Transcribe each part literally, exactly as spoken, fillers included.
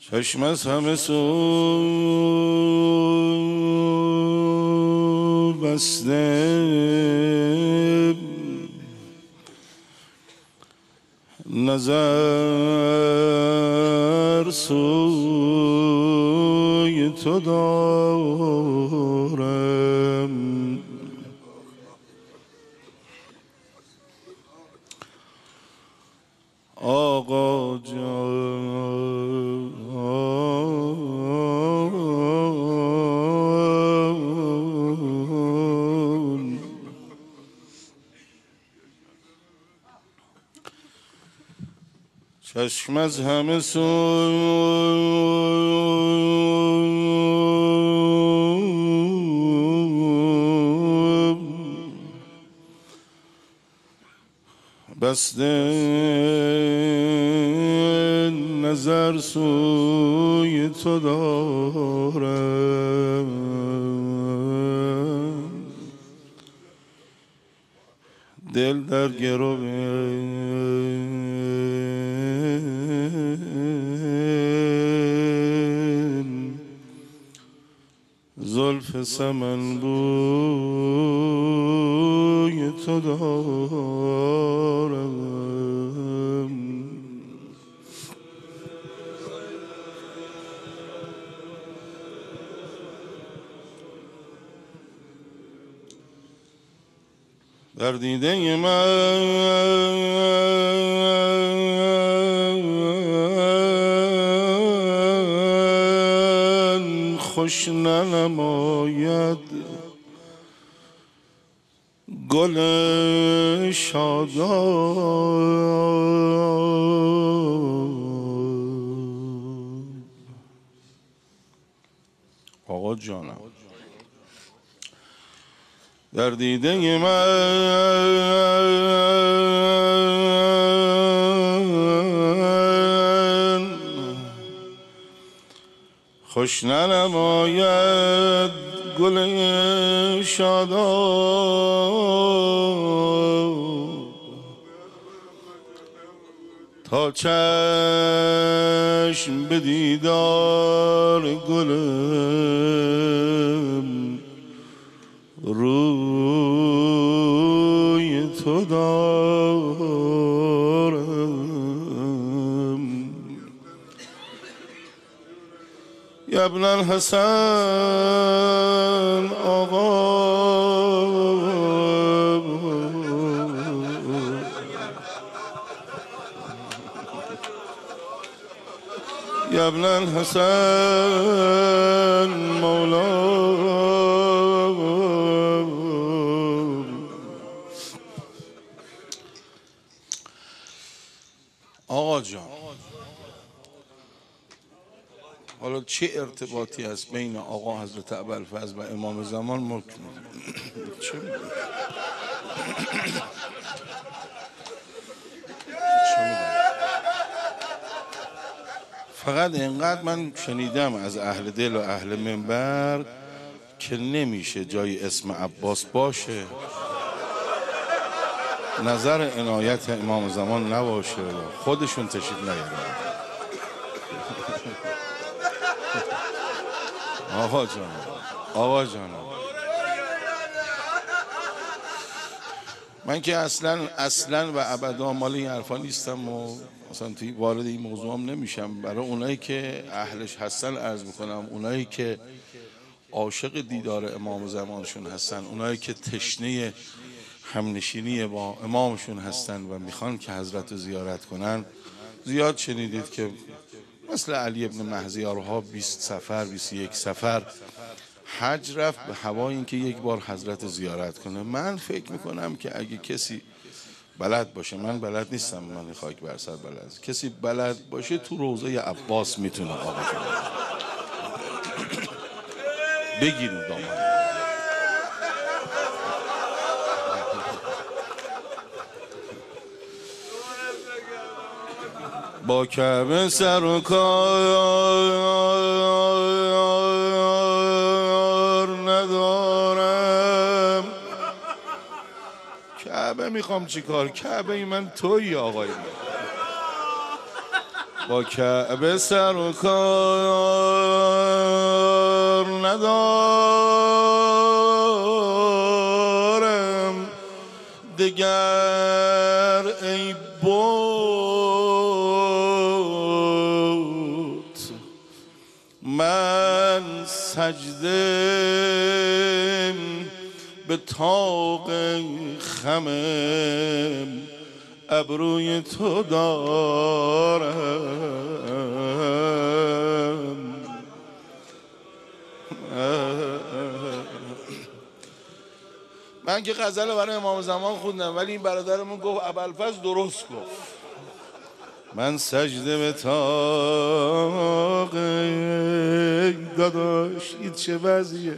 چشم از همه سو بسته، نظر سوی تو دارم. آقا جان چشم از همه سو بسته، نظر سوی تو دارم. دل در گرو زلف سمن بوی تو دارم. در دیده من خوش ننماید گل شاداب. آقا جانم در دیده من خوش ننماید گل شاداب، تا چشم به دیدار گلم روی تو دارم. یا ابن الحسن آقا یا ابن الحسن مولا. آقا جان حالا چه ارتباطی هست بین آقا حضرت ابوالفضل و امام زمان؟ ما چه فقط اینقدر من شنیدم از اهل دل و اهل منبر که نمیشه جای اسم عباس باشه، نظر عنایت امام زمان نباشه، خودشون تشریف نیارن. آقا جان آقا جان من که اصلا اصلا و ابدا مال این حرفا نیستم و اصلا توی وارد این موضوع هم نمیشم. برای اونایی که اهلش هستن عرض میکنم، اونایی که عاشق دیدار امام زمانشون هستن، اونایی که تشنه همنشینی با امامشون هستن و میخوان که حضرت رو زیارت کنن، زیاد شنیدید که مثل علی ابن مهزیارها بیست سفر بیست و یک سفر حج رفت به هوای اینکه یک بار حضرت زیارت کنه. من فکر میکنم که اگه کسی بلد باشه، من بلد نیستم، من خاک بر سر بلد، کسی بلد باشه تو روضه عباس میتونه آقا بگیریم دامن. با کعبه سر و کار ندارم. کعبه میخوام چی کار؟ کعبه ای من توی آقای من. با کعبه سر و کار ندارم دگر ای بود من سجده به طاق خمم ابروی تو دارم. من که غزل برای امام زمان خوندم ولی این برادرمون گفت ابوالفضل درست گفت. من سجده به طاق داداش این چه وضعیه؟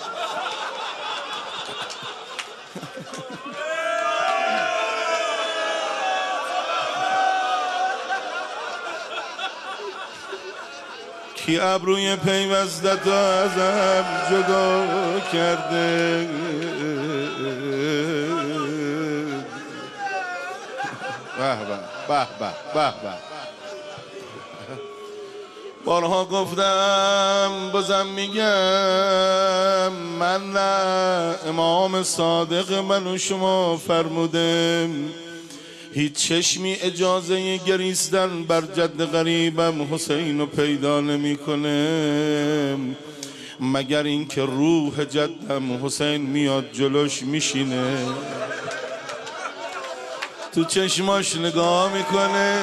کی ابروی پیوستت رو ازم جدا کرده؟ به به به به به. بارها گفتم بازم میگم من نه امام صادق من و شما فرمودم هیچ چشمی اجازه گریستن بر جد غریبم حسین رو پیدا نمی کنم مگر اینکه روح جدم حسین میاد جلوش میشینه تو چشماش نگاه میکنه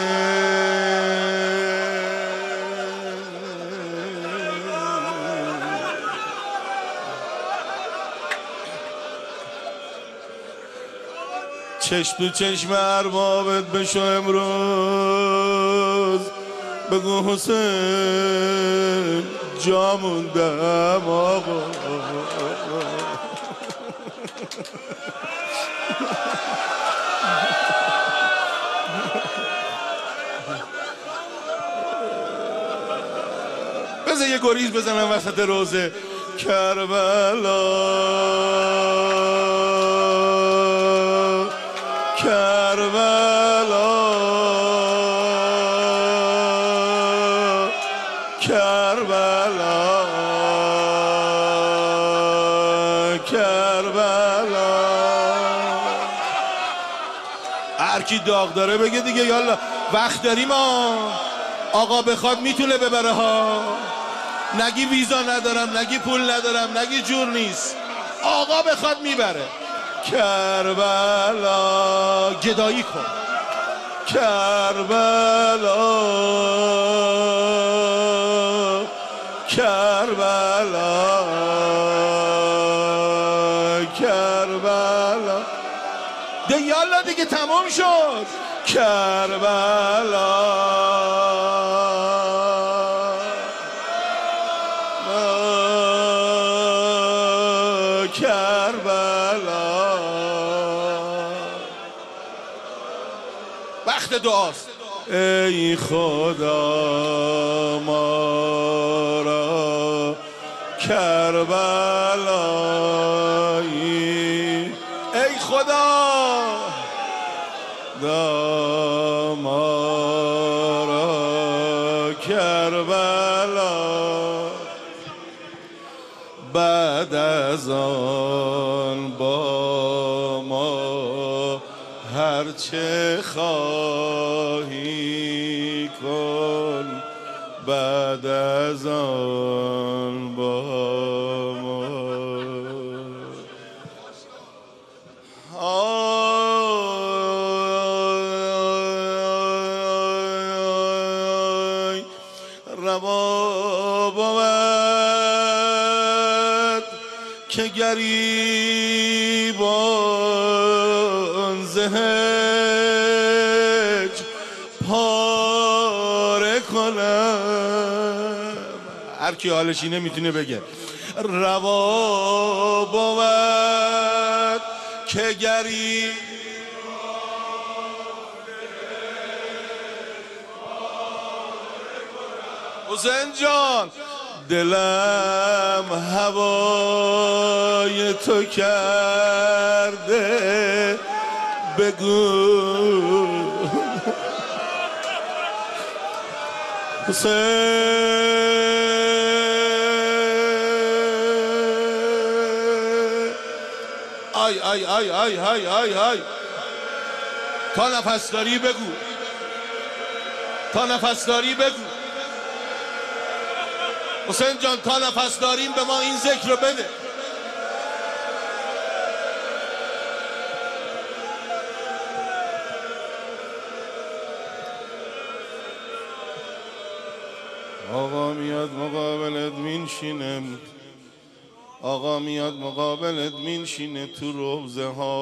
چشم تو چشم اربابت بشو امروز بگو حسین جا موندم آقا. بذار یه گریز بزنم وسط روزه کربلا کربلا کربلا کربلا. هر کی داغ داره بگه دیگه یالا وقت داریم ها. آقا بخواد میتونه ببره ها. نگی ویزا ندارم نگی پول ندارم نگی جور نیست. آقا بخواد میبره. کربلا گدایی کن کربلا کربلا کربلا ده یالا دیگه تمام شد. کربلا کربلا وقت دعاست. ای خدا ما را کربلایی ای خدا دا ما را کربلا بعد از آن با ما هرچه خواهی کن بعد از آن با ما. آی روا بود که گریبان زهج پاره کنم. هر کی حالش اینه میتونه بگه روا بود که گریبان حسین جان دلم هوای تو کرده بگو حسین آی آی آی آی آی آی آی تا نفس داری بگو، تا نفس داری بگو. حسین جان تا نفس داریم به ما این ذکر رو بده. آقا میاد مقابلت مینشینه، آقا میاد مقابلت مینشینه، تو روزه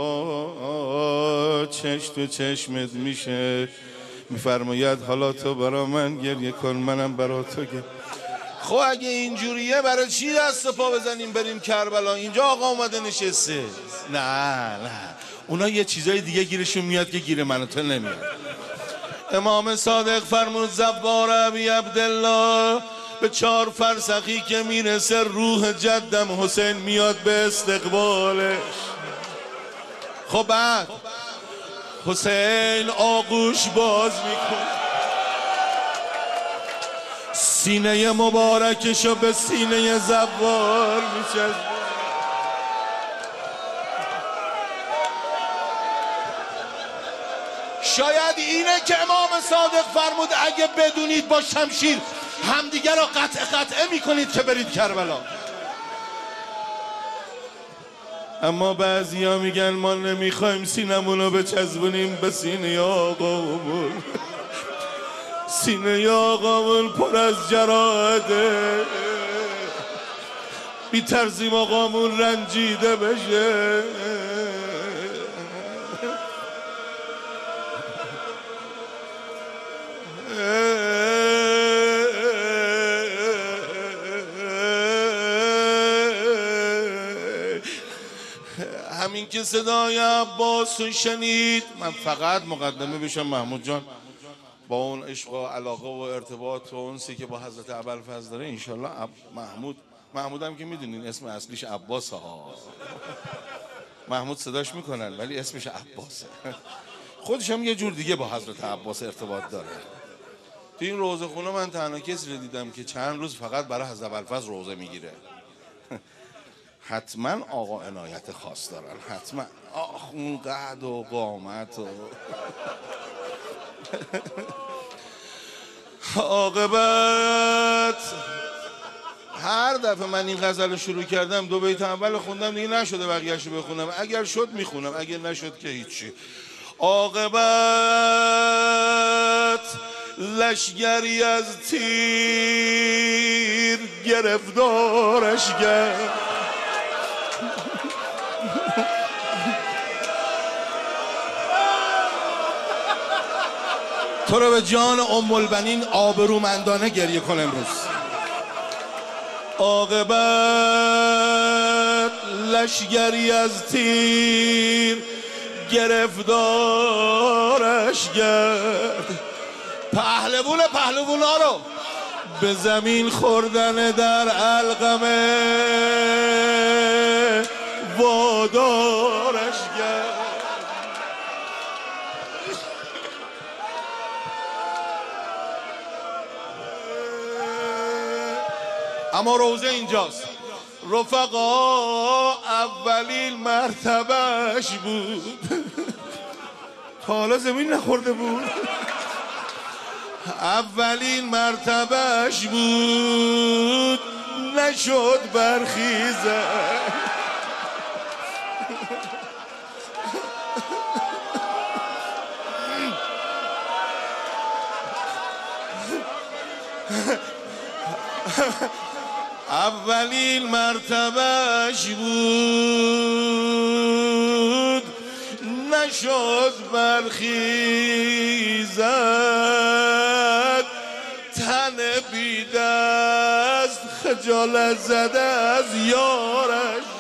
ها چشم تو چشمت میشه، میفرماید حالا تو برا من گریه کن منم برا تو گریه. خب اگه اینجوریه برای چی دست پا بزنیم بریم کربلا؟ اینجا آقا اومده نشسته. نه نه اونا یه چیزای دیگه گیرشون میاد که گیر من و تو نمیاد. امام صادق فرمود زوار ابی عبدالله به چهار فرسخی که میرسه روح جدم حسین میاد به استقبالش. خب بعد حسین آغوش باز میکنه، سینه مبارکشو به سینه زوار میچسبه. شاید اینه که امام صادق فرمود اگه بدونید با شمشیر همدیگه را قطع قطعه میکنید که برید کربلا. اما بعضیا میگن ما نمیخوایم سینمونو بچسبونیم به سینه آقامون، سینه آقامون پر از جراحته، میترسیم آقامون رنجیده بشه. همین که صدای عباس رو شنید، من فقط مقدمه بشم محمود جان با اون عشق و علاقه و ارتباط و اونسی که با حضرت ابوالفضل داره انشالله محمود محمود هم که میدونین اسم اصلیش عباسه ها، محمود صداش میکنن ولی اسمش عباسه. خودش هم یه جور دیگه با حضرت عباس ارتباط داره. تو این روزه خونه من تنها کسی رو دیدم که چند روز فقط برای حضرت ابوالفضل روزه میگیره. حتما آقا عنایت خاص دارن، حتما. آخ اون قد و قامت و عاقبت. هر دفعه من این غزل رو شروع کردم دو بیت اول خوندم دیگه نشده بقیه‌شو بخونم، اگر شد میخونم اگر نشد که هیچی. عاقبت لشگری از تیر گرفتارش کرد، تو رو به جان ام البنین آبرومندانه گریه کن امروز. عاقبت لشگری از تیر گرفتارش کرد، پهلوون پهلوونا رو به زمین خوردن در علقمه وادارش کرد. اما روزه اینجاست. رفقا اولین مرتبهش بود، تا حالا زمین نخورده بود، اولین مرتبهش بود نشد برخیزه. اولین مرتبهش بود نشد برخیزد، تن بی دست خجالت زده از یارش.